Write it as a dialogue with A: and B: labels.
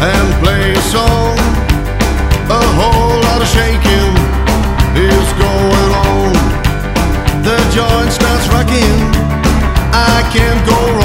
A: and play a song. A whole lot of shaking is going on. The joint starts rocking, I can't go wrong.